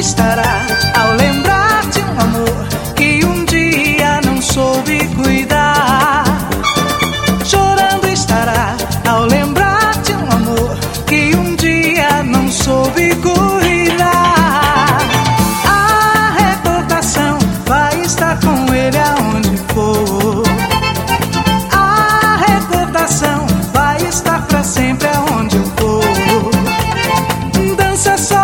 estará ao lembrar de um amor que um dia não soube cuidar. Chorando estará ao lembrar de um amor que um dia não soube cuidar. A recordação vai estar com ele aonde for. A recordação vai estar pra sempre aonde eu for. Dança só